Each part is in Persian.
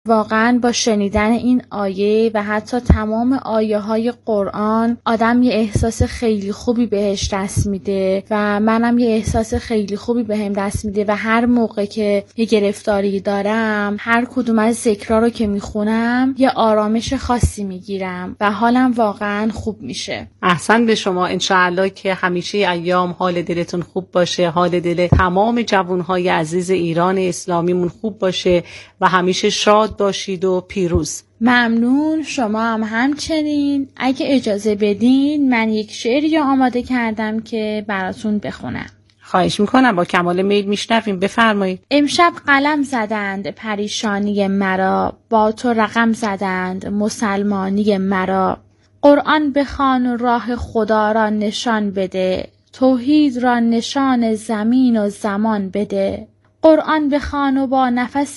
واقعا با شنیدن این آیه و حتی تمام آیه های قرآن آدم یه احساس خیلی خوبی بهش دست میده و منم یه احساس خیلی خوبی بهم دست میده و هر موقع که یه گرفتاری دارم هر کدوم از ذکرها رو که میخونم یه آرامش خاصی میگیرم و حالم واقعا خوب میشه. احسن به شما. انشاءالله که همیشه ایام حال دلتون خوب باشه، حال دل تمام جوانهای عزیز ایران اسلامیمون خوب باشه و همیشه شاد باشید و پیروز. ممنون. شما هم همچنین. اگه اجازه بدین من یک شعری آماده کردم که براتون بخونم. خواهش میکنم، با کمال میل میشنویم، بفرمایید. امشب قلم زدند پریشانی مرا، با تو رقم زدند مسلمانی مرا. قرآن بخوان و راه خدا را نشان بده، توحید را نشان زمین و زمان بده. قرآن بخوان و با نفس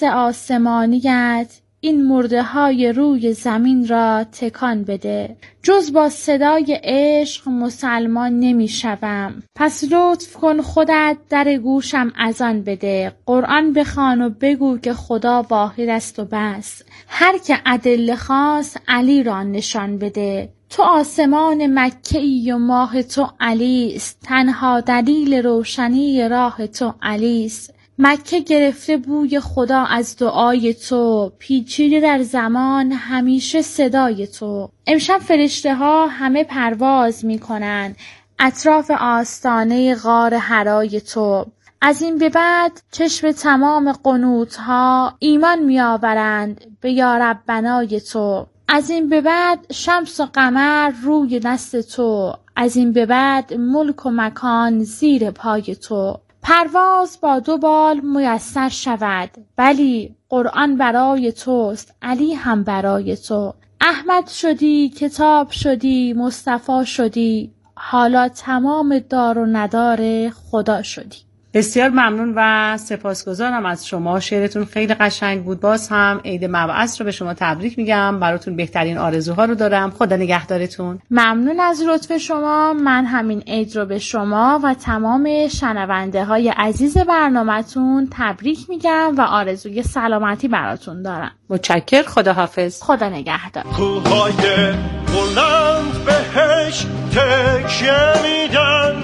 آسمانیت، این مرده های روی زمین را تکان بده. جز با صدای عشق مسلمان نمی شوم، پس لطف کن خودت در گوشم اذان بده. قرآن بخوان و بگو که خدا واحد است و بس، هر که ادله خواست علی را نشان بده. تو آسمان مکه ای و ماه تو علی است، تنها دلیل روشنی راه تو علی است. مکه گرفته بوی خدا از دعای تو، پیچیده در زمان همیشه صدای تو. امشب فرشته ها همه پرواز می کنن اطراف آستانه غار حرای تو. از این به بعد چشم تمام قنوت ها ایمان می آورند به یا ربنای تو. از این به بعد شمس و قمر روی دست تو، از این به بعد ملک و مکان زیر پای تو. پرواز با 2 بال میسر شود، بلی قرآن برای توست، علی هم برای تو. احمد شدی، کتاب شدی، مصطفی شدی، حالا تمام دار و ندار خدا شدی. بسیار ممنون و سپاسگزارم از شما. شعرتون خیلی قشنگ بود. باز هم عید مبعث رو به شما تبریک میگم. براتون بهترین آرزوها رو دارم. خدا نگهدارتون. ممنون از لطف شما. من همین عید رو به شما و تمام شنونده های عزیز برنامه‌تون تبریک میگم و آرزوی سلامتی براتون دارم. متشکر. خداحافظ. خدا نگهدار. کوههای بلند بهش تکیه میدن،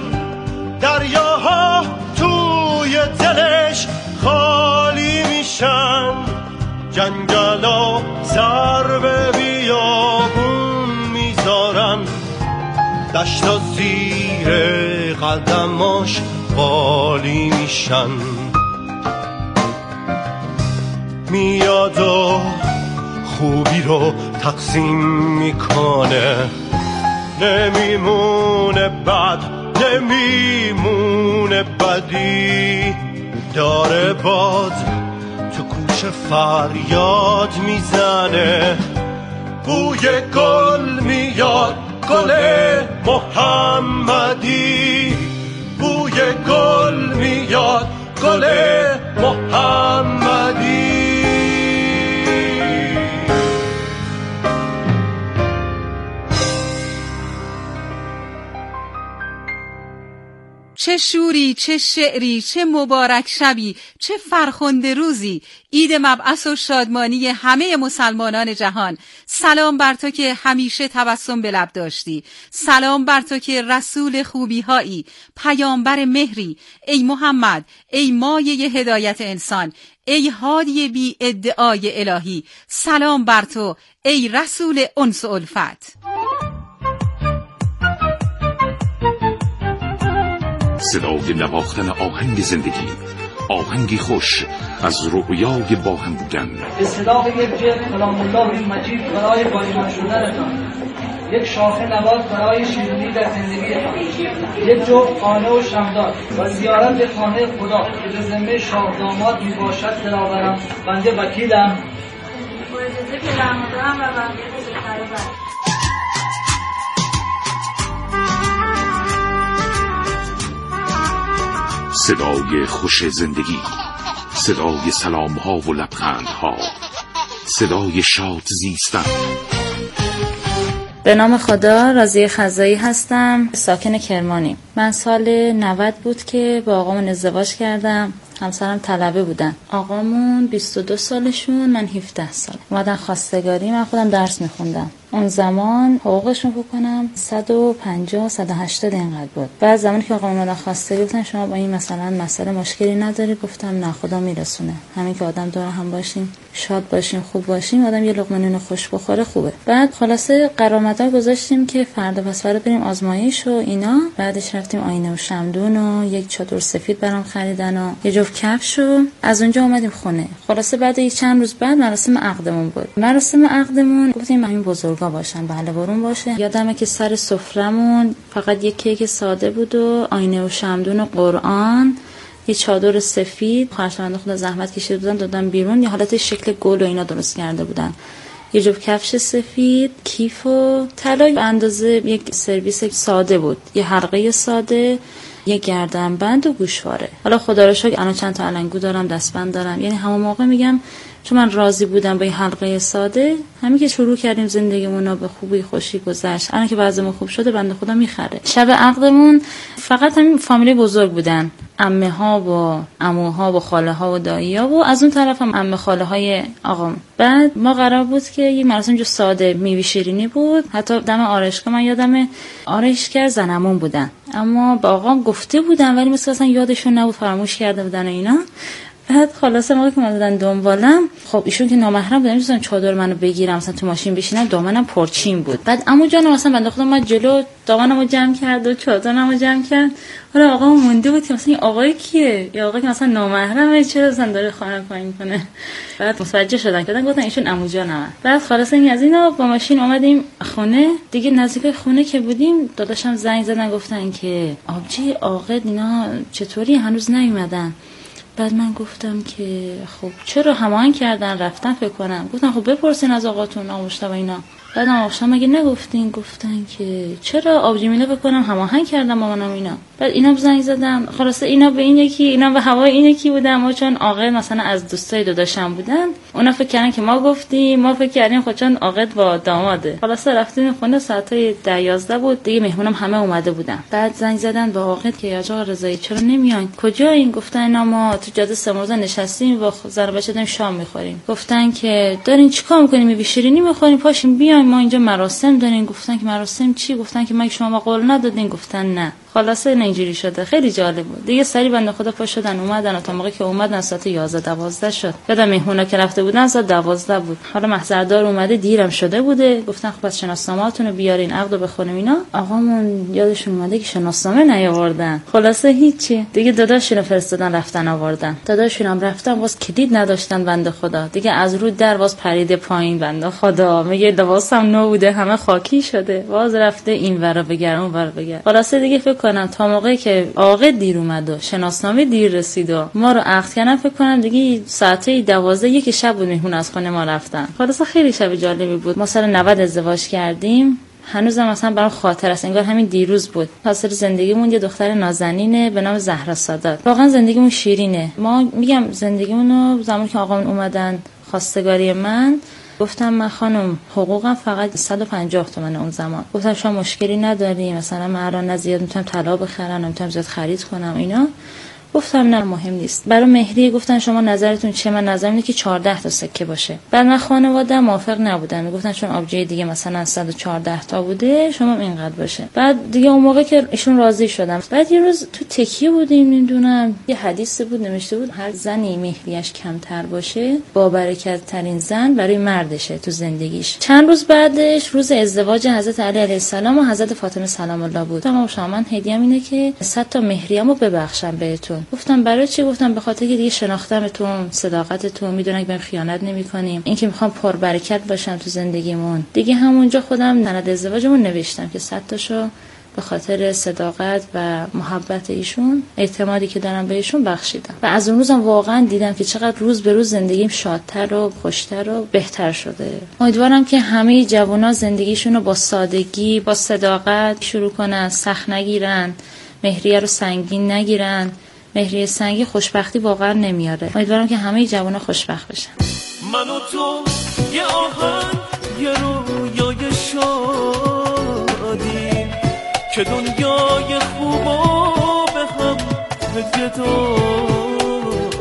دریاها توی دلش خالی میشن، جنگلا سر به بیابون میذارن، دشتا زیر قدماش خالی میشن. میاد و خوبی رو تقسیم میکنه، نمیمونه بد، نمیمونه بدی. داره باد تو کوچه فریاد میزنه، بوی گل میاد، گل محمدی. بوی گل میاد، گل محمدی. چه شوری، چه شعری، چه مبارک شبی، چه فرخنده روزی. عید مبعث و شادمانی همه مسلمانان جهان. سلام بر تو که همیشه تبسم به لب داشتی. سلام بر تو که رسول خوبی هایی، پیامبر مهری. ای محمد، ای مایه هدایت انسان، ای هادی بی ادعای الهی. سلام بر تو ای رسول انس و الفت. صدای نواختن آهنگ زندگی، آهنگی خوش از رؤیای با هم بودن. اصطلاح یک جلد کلام الله مجید برای بایمان شدنتان، یک شاخه نبات برای شیرینی در زندگیتان، یک جفت خانه و شمدان و زیارت به خانه خدا که به ذمه شاه داماد می باشد دلاورم. بنده وکیلم. با اجازه که دارم و بنده بزرگتر صدای خوش زندگی، صدای سلام ها و لبخند ها، صدای شاد زیستن. به نام خدا، راضیه خزایی هستم، ساکن کرمانی. من سال 90 بود که با آقامون ازدواج کردم. همسرم طلبه بودن. آقامون 22 سالشون، من 17 سال. اومدن خواستگاری، من خودم درس میخوندم. اون زمان حقوقشون بکنم 150 180 اینقدر بود. بعد زمانی که آقا اومدن خواستگاری گفتن شما با این مثلا مسئله مشکلی نداری؟ گفتم نه، خدا میرسونه. همین که آدم دور هم باشیم، شاد باشیم، خوب باشیم، آدم یه لقمه نون خوش بخوره خوبه. بعد خلاصه قرامتا گذاشتیم که فردا پس فردا بریم آزمایش و اینا. بعدش رفتیم آینه و شمدون و یک چادر سفید برام خریدن و یه جفت کفش و از اونجا اومدیم خونه. خلاصه بعد چند روز بعد مراسم عقدمون بود. مراسم عقدمون گفتیم همین بزرگا باشن، بله برون باشه. یادمه که سر سفرمون فقط یک کیک ساده بود و آینه و شمدون و قرآن، یه چادر سفید، خواهرشوند خدا زحمت کشیده بودن دادن بیرون، یه حالت شکل گل و اینا درست کرده بودن. یه جفت کفش سفید، کیف و طلا به اندازه یک سرویس ساده بود، یه حلقه ساده، یه گردنبند و گوشواره. حالا خدا رو شکر الان چند تا علنگو دارم، دستبند دارم. یعنی همون موقع میگم چون من راضی بودم با این حلقه ساده. همین که شروع کردیم زندگیمون رو به خوبی خوشی گذشت. الان که وضعمون خوب شده بنده خدا میخره. شب عقدمون فقط همین فامیلی بزرگ بودن، عمه ها و عموها و خاله ها و دایی ها و از اون طرف هم عمه خاله های آقام. بعد ما قرار بود که یه مراسم جو ساده میوه شیرینی بود. حتی دم آرایشگاه من یادمه آرایشگر زنمون بودن، اما با آقام گفته بودن ولی مثلا اصلا یادشون نبود، فراموش کرده بودن اینا. بعد خلاصه موقعی که اومدن دنبالم، خب ایشون که نامحرم بودن می‌خواستن چادر منو بگیرم مثلا تو ماشین بشینم، دامنم پرچین بود. بعد عمو جانم مثلا بنده خدا من جلو دامنمو جمع کرد و چادرمو جمع کرد. حالا آقا مونده بود که مثلا این آقای کیه؟ یا آقایی که مثلا نامحرمه چرا مثلا داره خانه پایین کنه. بعد متوجه شدن که گفتن ایشون عمو جانمه. بعد خلاصه این از اینا با ماشین اومدیم خونه. دیگه نزدیک خونه که بودیم داداشم زنگ زدن گفتن که آبجی عاقد اینا چطوری هنوز نیومدن. بعد من گفتم که خب چرا هماهنگ کردن رفتن فکر کنم. گفتن خب بپرسین از آقاتون آموشته و اینا. بعدم آقا مگه نگفتین؟ گفتن که چرا آبجی مینا بکنم هماهنگ کردم با منم اینا. بعد اینا زنگ زدن. خلاصه اینا به این یکی، اینا به هوای این یکی بودن. ما چون عاقد مثلا از دوستای داداشم بودن، اونا فکر کردن که ما گفتیم، ما فکر کردیم خود چون عاقد با داماده. خلاصه رفتیم خونه ساعت 10-11 بود دیگه، مهمونم همه اومده بودن. بعد زنگ زدن به عاقد که آقا رضایی چرا نمیان؟ کجایین؟ گفتن اینا ما تو جاده سمرزا نشستیم با زن بچه داریم شام میخوریم. گفتن که دارین چیکار میکنین؟ میوه شیرینی میخورین؟ پاشین بیاین ما اینجا مراسم داریم. گفتن که مراسم چی؟ گفتن که مگه شما قول ندادین؟ گفتن نه. خلاصه اینجوری شده. خیلی جالب بود دیگه. سری بنده خدا پا شدن اومدن و تا موقعی که اومدن ساعت 11-12 شد. یادم مهمونا که رفته بودن ساعت 12 بود. حالا محضردار اومده دیرم شده بوده. گفتن خب پس شناسنامه‌تون رو بیارین عقدو بخونیم اینا. آقامون یادشون اومده که شناسنامه نیاوردن. خلاصه هیچی دیگه. داداشونو فرستادن رفتن آوردن. داداشونم رفتن باز کلید نداشتن بنده خدا. دیگه از رو در باز پرید پایین بنده خدا. میگه لباسم نو بوده همه خاکی شده. باز رفته این ورا بگرد اون ورا بگرد. خلاصه دیگه فکر کنم تا موقعی که عاقد دیر اومد و شناسنامه دیر رسید و ما رو عقد کردن، فکر کنم دیگه ساعت 12 یک شب بود مهمون از خونه ما رفتن. خلاصه خیلی شب جالبی بود. ما سال 90 ازدواج کردیم. هنوزم مثلا برام خاطر است، انگار همین دیروز بود. حاصل زندگیمون یه دختر نازنینه به نام زهرا سادات. واقعا زندگیمون شیرینه. ما میگم زندگیمون رو زمانی که آقامون اومدن خواستگاری من، گفتم من خانم حقوقم فقط 150 تومن اون زمان. گفتم شما مشکلی نداری؟ مثلا من الان زیاد میتونم طلا بخرم، نمیتونم زیاد خرید کنم اینا. گفتم نه مهم نیست. برای مهریه گفتن شما نظرتون چیه؟ من نظرم اینه که 14 تا سکه باشه. بعد من خانواده موافق نبودن، میگفتن چون آبجی دیگه مثلا 114 تا بوده شما اینقدر باشه. بعد دیگه اون موقع که ایشون راضی شدن. بعد یه روز تو تکیه بودیم، نمیدونم یه حدیث بود نوشته بود هر زنی مهریش کمتر باشه با برکت ترین زن برای مردشه تو زندگیش. چند روز بعدش روز ازدواج حضرت علی علیه السلام و حضرت فاطمه سلام الله بود. تمام شامن هدیه‌ام اینه که 100 تا مهریه‌مو ببخشم بهتون. گفتم برای چی؟ گفتم به خاطر که دیگه شناختمتون، صداقتتون، میدونن که بهم خیانت نمی‌کنیم، اینکه میخوام پربرکت باشم تو زندگیمون. دیگه همونجا خودم سند ازدواجمون نوشتم که 100 تاشو به خاطر صداقت و محبت ایشون، اعتمادی که دارم بهشون بخشیدم. و از اون روزم واقعا دیدم که چقدر روز به روز زندگیم شادتر و خوشتر و بهتر شده. امیدوارم که همه جوونا زندگیشون رو با سادگی، با صداقت شروع کنن، سخت نگیرن، مهریه رو سنگین نگیرن. مهریه سنگی خوشبختی واقعا نمیاره. امیدوارم که همه جوونا خوشبخت بشن. من و تو یه آهنگ، یه رویای شادی که دنیای خوبا به هم هدیه دادیم.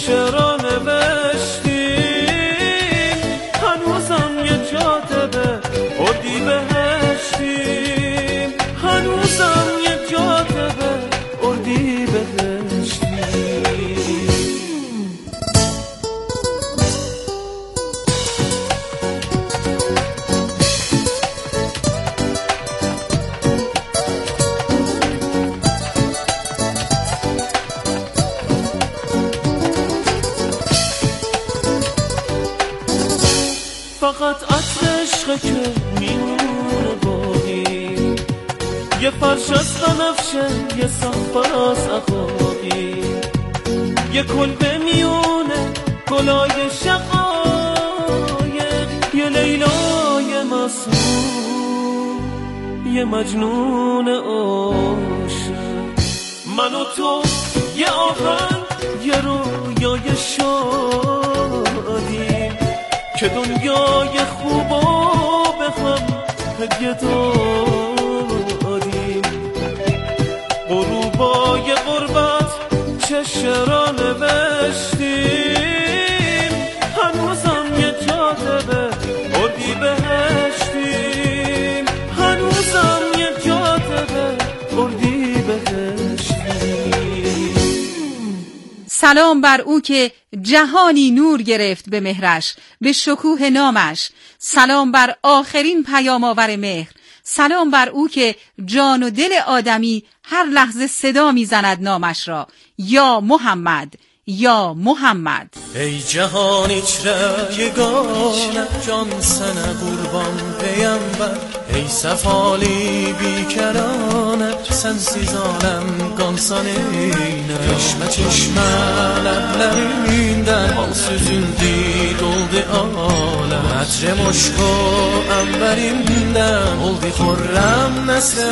شعرها نوشتیم، هنوزم یه جاده اردی بهشتیم، هنوزم یه جاده اردی بهشتیم. فقط عطر عشقه که میمونه باقی، یه فرش از بنفشه، یه صحبه از عقاقی، یه کلبه میونه گلای شقایق، یه لیلای معصوم، یه مجنون عاشق. من و تو یه آهنگ، یه رویای شادیم که دنیای خوبو به هم هدیه دادیم. غروبای غربت چه شعرها نوشتیم، هنوزم یه جاده اردی بهشتیم، هنوزم یه جاده اردی بهشتیم. سلام بر او که جهانی نور گرفت به مهرش، به شکوه نامش. سلام بر آخرین پیام آور مهر. سلام بر او که جان و دل آدمی هر لحظه صدا میزند نامش را. یا محمد، یا محمد. ای جهانی چرا یگانه، جان سنه قربان پیامبر، ای سفالی بیکرانه، sensiz alem kansan eyne. Çeşme çeşme leblerinden al süzüldü doldu alem, Etre moşko emberimden oldu خرم نسل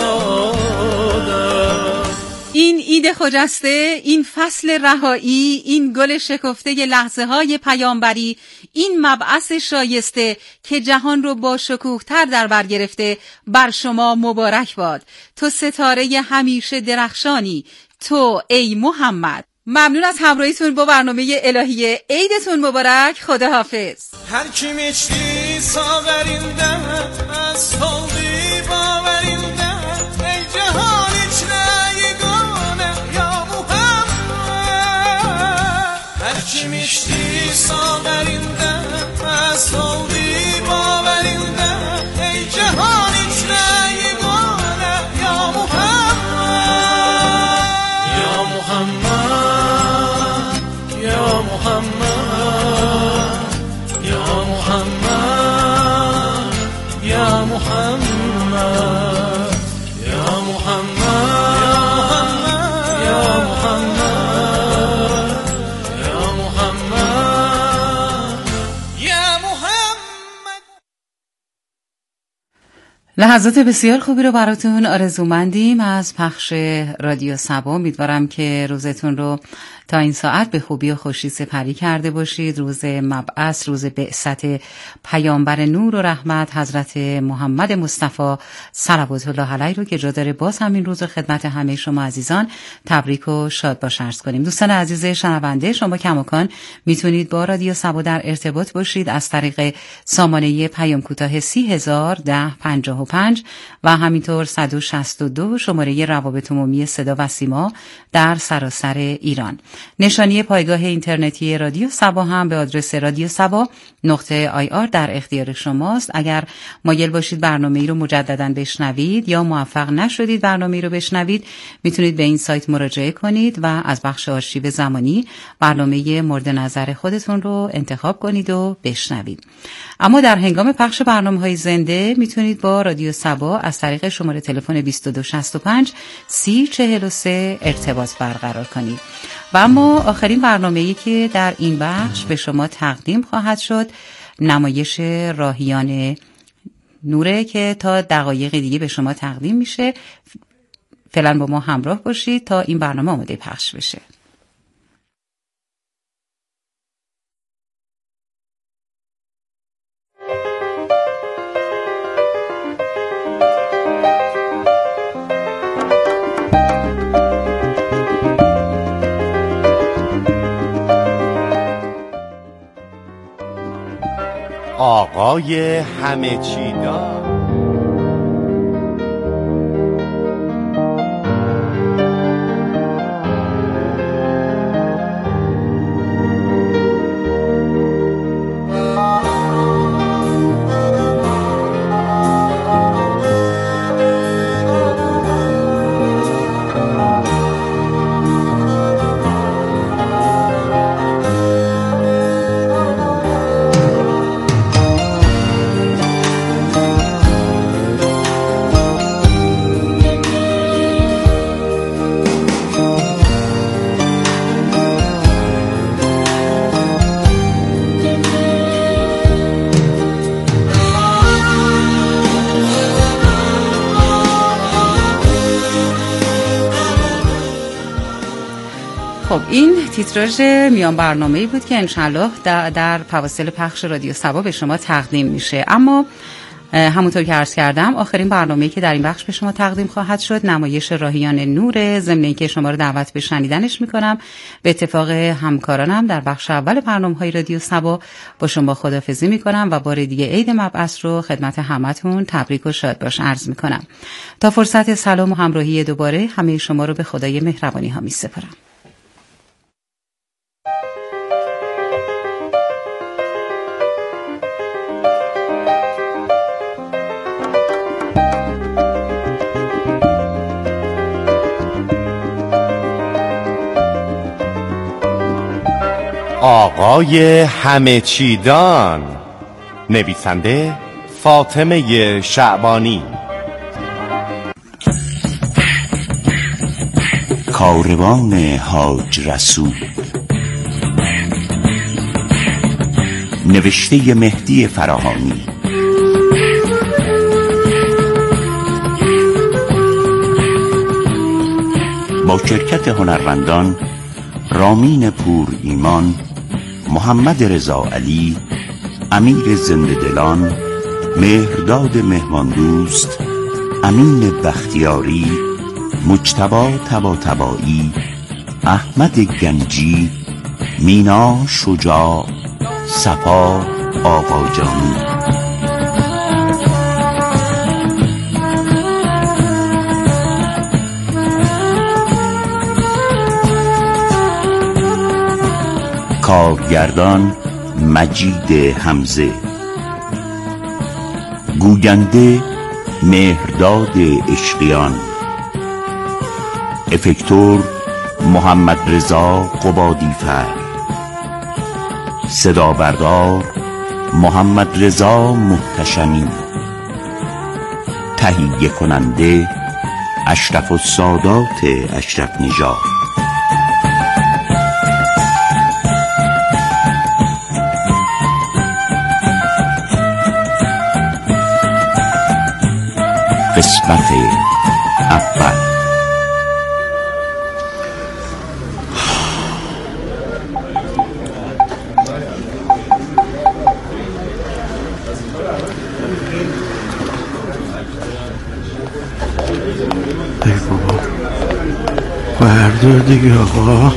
آدم. این عید خجسته، این فصل رهایی، این گل شکفته لحظه های پیامبری، این مبعث شایسته که جهان رو با شکوه‌تر در بر گرفته، بر شما مبارک باد. تو ستاره همیشه درخشانی، تو ای محمد. ممنون از همراهیتون با برنامه الهی. عیدتون مبارک. خداحافظ. هر کی میچتی ساغرینده از خالدی باورینده، ای جهان یگانه یا محمد. هر کی میچتی ساغرینده از خالدی باورینده، ای جهان یگانه یا محمد. یا محمد، یا محمد، یا محمد، یا محمد، یا محمد، یا محمد، یا محمد، یا محمد. لحظات بسیار خوبی رو براتون آرزومندیم از پخش رادیو صبا. امیدوارم که روزتون رو تا این ساعت به خوبی و خوشی سپری کرده باشید. روز مبعث، روز بعثت پیامبر نور و رحمت حضرت محمد مصطفی صلوات الله علیه رو که جا داره باز همین روز خدمت همه شما عزیزان تبریک و شاد باش عرض کنیم. دوستان عزیز شنونده، شما کماکان میتونید با رادیو صبا در ارتباط باشید از طریق سامانه پیام کوتاه 301055 و همینطور 162 شماره روابط عمومی صدا و سیما در سراسر ایران. نشانی پایگاه اینترنتی رادیو صبا هم به آدرس radiosaba.ir در اختیار شماست. اگر مایل باشید برنامه‌ای رو مجدداً بشنوید یا موفق نشدید برنامه‌ای رو بشنوید، میتونید به این سایت مراجعه کنید و از بخش آرشیو زمانی برنامه مورد نظر خودتون رو انتخاب کنید و بشنوید. اما در هنگام پخش برنامه‌های زنده میتونید با رادیو صبا از طریق شماره تلفن 2265 3043 ارتباط برقرار کنید. و اما آخرین برنامه‌ای که در این بخش به شما تقدیم خواهد شد نمایش راهیان نوره که تا دقایق دیگه به شما تقدیم میشه. فعلا با ما همراه باشید تا این برنامه آماده پخش بشه. آقای همه چیدان. خب این تیتراژ میان برنامه‌ای بود که انشالله در فواصل پخش رادیو صبا به شما تقدیم میشه. اما همونطور که عرض کردم آخرین برنامه‌ای که در این بخش به شما تقدیم خواهد شد نمایش راهیان نور، ضمن اینکه شما رو دعوت به شنیدنش میکنم. به اتفاق همکارانم در بخش اول برنامه‌های رادیو صبا با شما خداحافظی میکنم و بار دیگه عید مبعث رو خدمت همتون تبریک و شاد باش عرض میکنم. تا فرصت سلام و همراهی دوباره همه شما رو به خدای مهربانی ها میسپارم. آقای همه چیدان. نویسنده فاطمه شعبانی. کاروان حاج رسول. نوشته مهدی فراهانی. با شرکت هنرمندان رامین پور ایمان، محمد رضا علی، امیر زنده دلان، مهرداد مهماندوست، امین بختیاری، مجتبی طباطبایی، احمد گنجی، مینا شجاع، صفا آقاجانی. کارگردان مجید حمزه. گوینده مهرداد اشقیان. افکتور محمد رضا قبادیفر. صدا بردار محمد رضا محتشمی. تهیه کننده اشرف السادات اشرف نژاد. قسمت اول. ای بابا بردار دیگه آقا.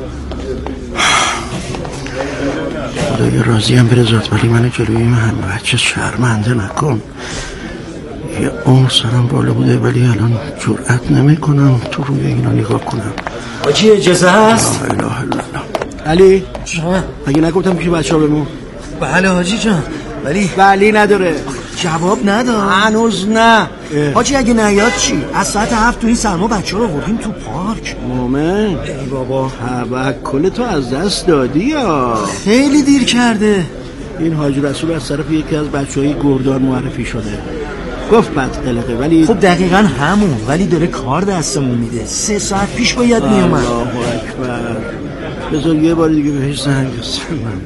خدای راضیم به رضات، ولی من جلوی من بچه شرمنده نکن. یه اون سرم بالا بوده ولی الان جرأت نمی کنم تو روی اینا نگاه کنم. آجی اجازه هست؟ لا اله الا الله. علی مگه نگفتم پیش بچه ها بمون؟ بله حاجی جان، ولی بلی نداره، جواب نداد. هنوز نه. حاجی اگه نیاد چی؟ از ساعت 7 تو این سرما بچه ها رو آوردیم تو پارک. مومن ای بابا توکل تو از دست دادی یا؟ خیلی دیر کرده. این حاج رسول از طرف یکی از بچه‌های گردان معرفی شده، گفت بد قلقه، ولی خب دقیقاً همون، ولی داره کار دستمون میده. 3 ساعت پیش باید میومد. الله اکبر. بذار یه بار دیگه بهش زنگ بزنم.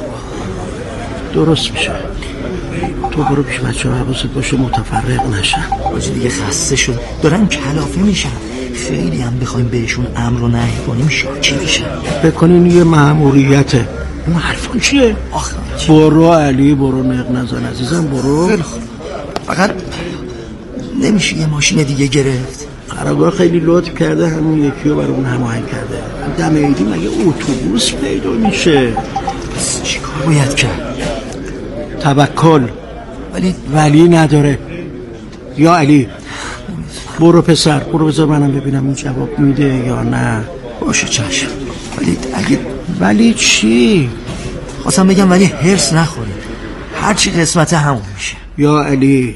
درست میشه. تو برو پیش بچه‌ها حواست باشه متفرق نشن. حاجی دیگه خسته شد، دارن کلافه میشن. خیلی هم بخوایم بهشون امر و نهی کنیم شاکی میشن. بکنین یه مأموریته. اون حرفان چیه؟ آخه برو علی، برو نق نزن عزیزم، برو. فقط نمیشه یه ماشین دیگه گرفت؟ قرارداد خیلی لطف کرده همون یکی رو برامون هماهنگ کرده. دم عیدی مگه اتوبوس پیدا میشه؟ چی کار باید کرد؟ توکل ولی نداره. یا علی برو پسر، برو بذار منم ببینم این جواب میده یا نه. باشه چشم. ولی چی؟ خواستم بگم ولی حرص نخوری، هرچی قسمت همون میشه. یا علی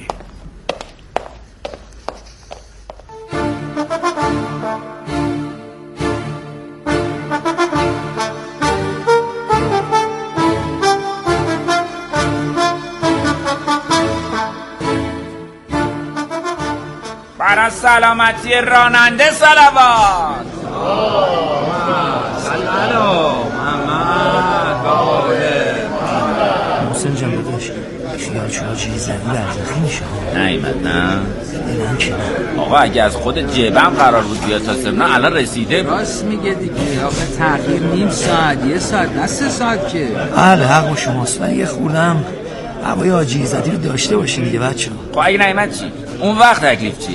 برای سلامتی راننده صلوات. محسن جان داداش خیال شما چیزی برزخی میشه. نایمد نه آقا، اگه از خود جبم قرار بود بیاد تا سرنا الان رسیده. راست میگه دیگه آقا، تغییر نیم ساعت 1 ساعت نه 3 ساعت که. بله حق شماست، ولی یه خوردم هوای حاجی عزتی رو داشته باشین دیگه بچه‌ها. خب اگه نایمد چی؟ اون وقت تکلیف چیه؟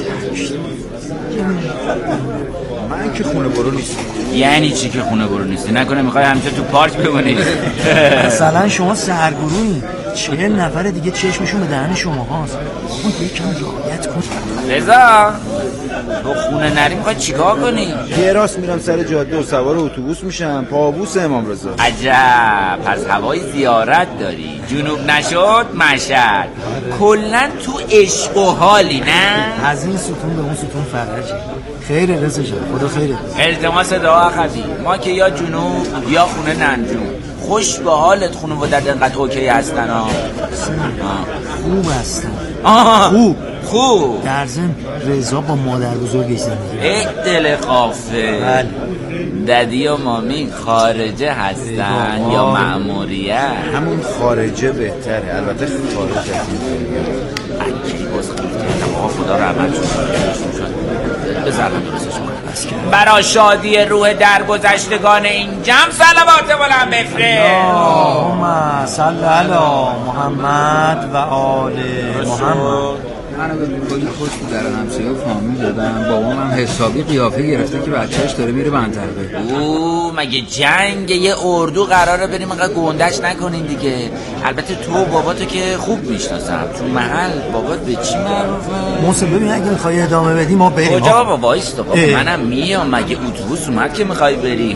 من که خونه برو نیستی. یعنی چی که خونه برو نیستی؟ نکنه میخوای همینجا تو پارک بمونی؟ مثلا شما سرگروهی 40 نفر دیگه چشمشون به دهن شما هاست، اون یکم رعایت کن. رضا تو خونه نری میخوای چیکار کنی؟ یه راست میرم سر جاده و سوار اتوبوس میشم، پابوس امام رضا. عجب، پس هوای زیارت داری. جنوب نشد مشهد. کلا تو عشق و حالی نه؟ از این ستون به اون ستون فرجه. خیره رضا جان، خدا خیره. التماس دعا خدی، ما که یا جنوب یا خونه ننجون. خوش به حالت خانواده‌ات انقدر اوکی هستن ها؟ خوب هستن. خوب. در ضمن رضا با مادر بزرگش زندگی. ای دل قافه. بله. ددی و مامی خارجه هستن یا مأموریت؟ همون خارجه بهتره، البته خارج از این دنیا. اکی باز آقا خدا رحمت شد. بذارم درستش کنم. برای شادی روح درگذشتگان این جمع صلوات بلند بفرست. اللهم صل علی محمد و آل محمد. منو به کلی خوش بود در همسایه و فامیل دادم. بابام هم حسابی قیافه گرفته که بچهش داره میره بندرگاه. او مگه جنگ یه اردو قراره بریم اینقدر گندش نکنین دیگه. البته تو باباتو که خوب میشناسم، تو محل بابات به چی معروفه؟ محسن ببین اگه میخوای ادامه بدی ما بریم. کجا بابا وایستا بابا، منم میام. مگه اتوبوس اومد که میخوای بری؟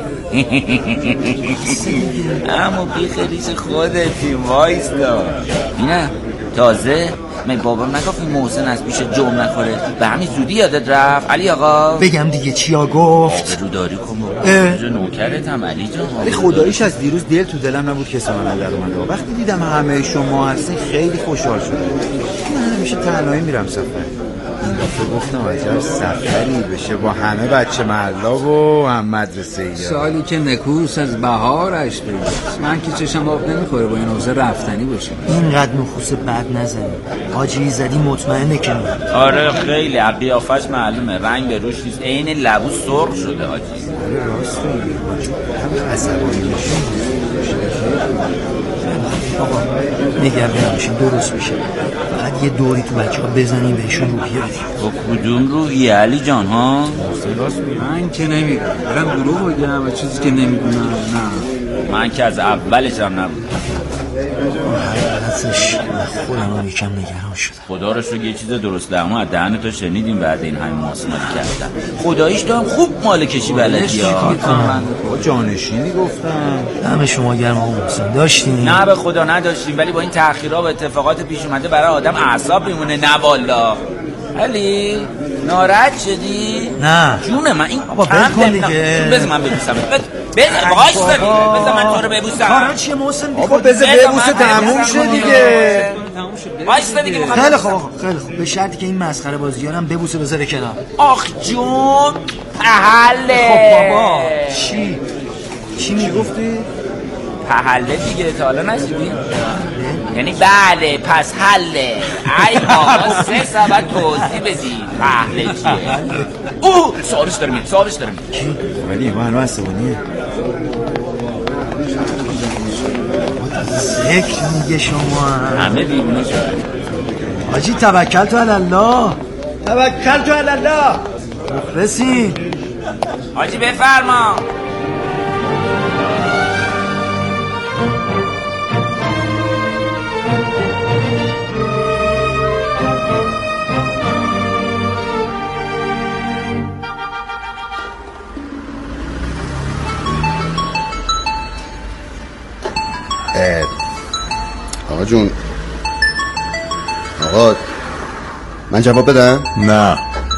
اما بی خریش خودتی وایستا. اینه تازه من بابام نگفت این محسن از پیش جمع نخوره، به همین زودی یادت رفت علی آقا؟ بگم دیگه چیا گفت؟ روداری کن بابا، جو نوکرتم علی جان. ولی خداییش از دیروز دل تو دلم نبود که سمن در اومده. وقتی دیدم همه شما هستین خیلی خوشحال شدم. من همیشه تنهایی میرم سفر. این دفعه گفتم عجب سفری بشه با همه بچه محلا و هم مدرسه ای. سالی که نکوس از بهارش بگیرست. من که چشم آب نمیخوره با این اوضاع رفتنی باشه. اینقدر نخوص بد نزنی. حاجی زدی مطمئنه که نه. آره خیلی قیافش معلومه، رنگ به روش نیست، عین لبو سرخ شده حاجی. آره راست میگی. هم عصبانی میشه. آقا نگران نباشیم، درست میشه. فقط یه دوری تو بچه‌ها بزنیم بهشون روحیه بدیم. با کدوم روحیه علی جان ها؟ من که نمیگم، برم دروغ بگم و چیزی که نمیدونم. نه من که از اولش هم نبودم. حقیقتش خودم یکم نگران شدم. خدا رو شکر یه چیز درست درمون از دهن تو شنیدیم بعد این همین ماسوناری کردن. خداییش تو هم خوب مال کشی بلدی ها. جانشینی گفتم. دم شما گرم آقا محسن. داشتیم؟ نه به خدا نداشتیم، ولی با این تأخیرها و اتفاقات پیش اومده برای آدم اعصاب میمونه. نه والا علی ناراحت شدی؟ نه جون من این بابا بکن دیگه. بذار من ببوسم. بذار من تو رو ببوسم. کارا چیه محسن؟ بابا بذار ببوسه تموم شه دیگه. وایستا دیگه. خیلی خوب خیلی خوب، به شرطی که این مسخره بازیارم ببوسه بذاره کنار. آخ جون پهله. خب بابا چی میگفتی؟ پهله دیگه تا حالا نشیدی؟ یعنی بله پس حله. ای آقا 3 ساعت توضیح بدی پهله چیه؟ اوه سوالش دارم کی؟ ولی ما هنو عصبانیه. ذکر میگه شما همه دیوونه شده. حاجی توکل تو الله. مخلصی حاجی بفرما. آقا جون، آقا من جواب بدم؟ نه.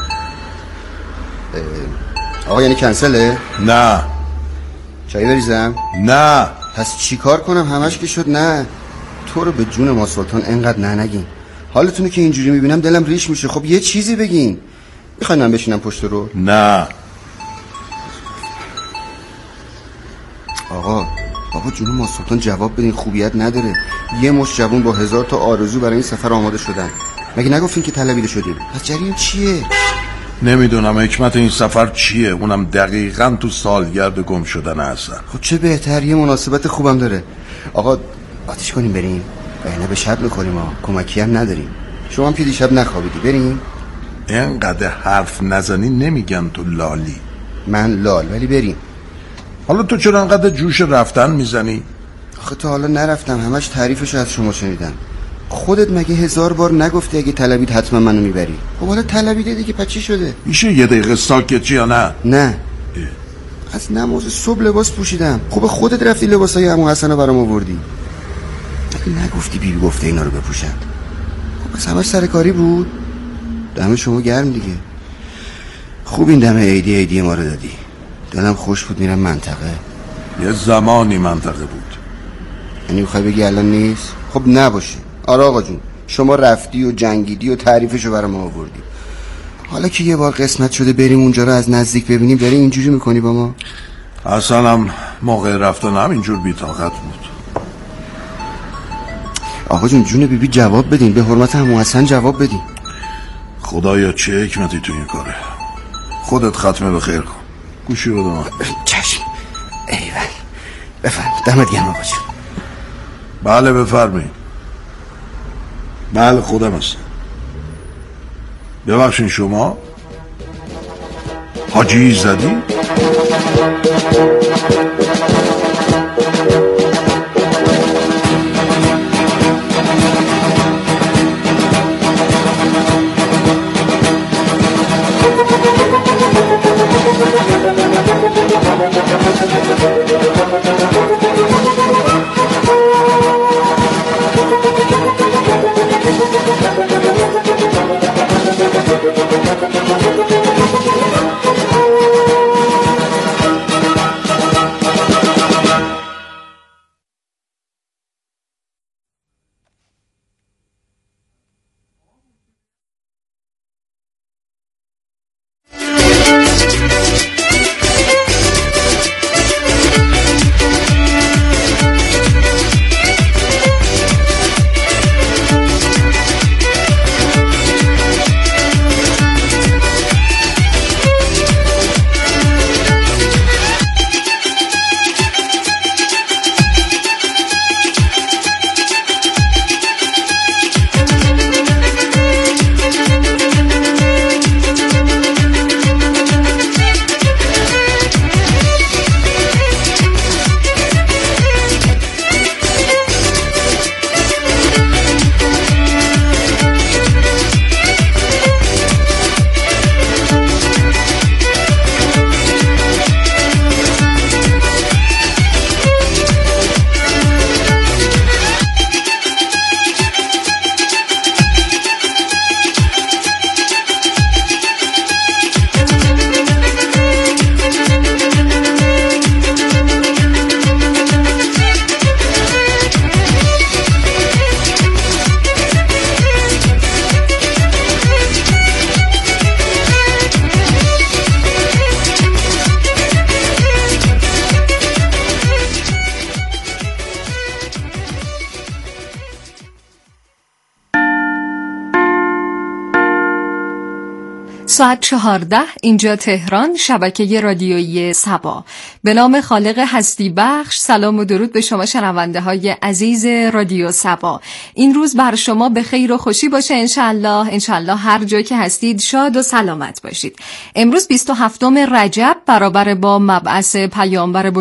آقا یعنی کنسله؟ نه. چایی بریزم؟ نه. پس چی کار کنم؟ همش که شد نه. تو رو به جون ما سلطان انقدر نه نگین. حالتونو که اینجوری میبینم دلم ریش میشه. خب یه چیزی بگین. میخواین من بشینم پشت رو؟ نه. آقا بابا جون ما سلطان جواب بدین، خوبیت نداره. یه مش جوون با 1000 تا آرزو برای این سفر آماده شدن. مگه نگفتین که طلبیده شدیم؟ پس جریان چیه؟ نمیدونم حکمت این سفر چیه، اونم دقیقاً تو سالگرد گم شدن حسن. خب چه بهتر، یه مناسبت خوبم داره. آقا آتیش کنیم بریم، بهنه به شب میکنیم ها، کمکی هم نداریم. شما هم که دیشب نخوابیدی، بریم. اینقدر حرف نزنی نمیگن تو لالی. من لال، ولی بریم. حالا تو چرا انقدر جوش رفتن میزنی؟ آخه تا حالا نرفتم، همش تعریفشو از شما شنیدم. خودت مگه 1000 بار نگفتی اگه طلبید حتما منو میبری؟ خب حالا طلبیده دیگه، پس چی شده؟ میشه یه دقیقه ساکت یا نه؟ نه. از نماز صبح لباس پوشیدم. خب خودت رفتی لباسای عمو حسنو برام آوردی. مگه نگفتی بیبی گفته اینا رو بپوشن؟ خب بس همش سرکاری بود. دم شما گرم دیگه. خوب این دم عیدی ما رو دادی. دلم خوش بود میرم منطقه. یه زمانی منطقه بود. یعنی میخوای بگی الان نیست؟ خب نباشه. آره آقا جون، شما رفتی و جنگیدی و تعریفشو برام آوردی. حالا که یه بار قسمت شده بریم اونجا رو از نزدیک ببینیم، داری اینجوری میکنی با ما؟ اصلا هم موقع رفتن همینجور بی‌طاقت بود. آقا جون، جون بیبی جواب بدین، به حرمت عمو حسن جواب بدین. خدایا چه حکمتی تو این کاره. خودت ختمه به خیر کن. گوشی بده من. چشم. ایول. بفرم. دمت گرم آقا جون. بله بفرمایید. بله خودم هستم. ببخشین شما حاجی زدی؟ ساعت 14 اینجا تهران، شبکه رادیویی سبا. به نام خالق هستی بخش سلام و درود به شما شنونده های عزیز رادیو سبا. این روز بر شما به خیر و خوشی باشه انشالله هر جا که هستید شاد و سلامت باشید. امروز 27 رجب برابر با مبعث پیامبر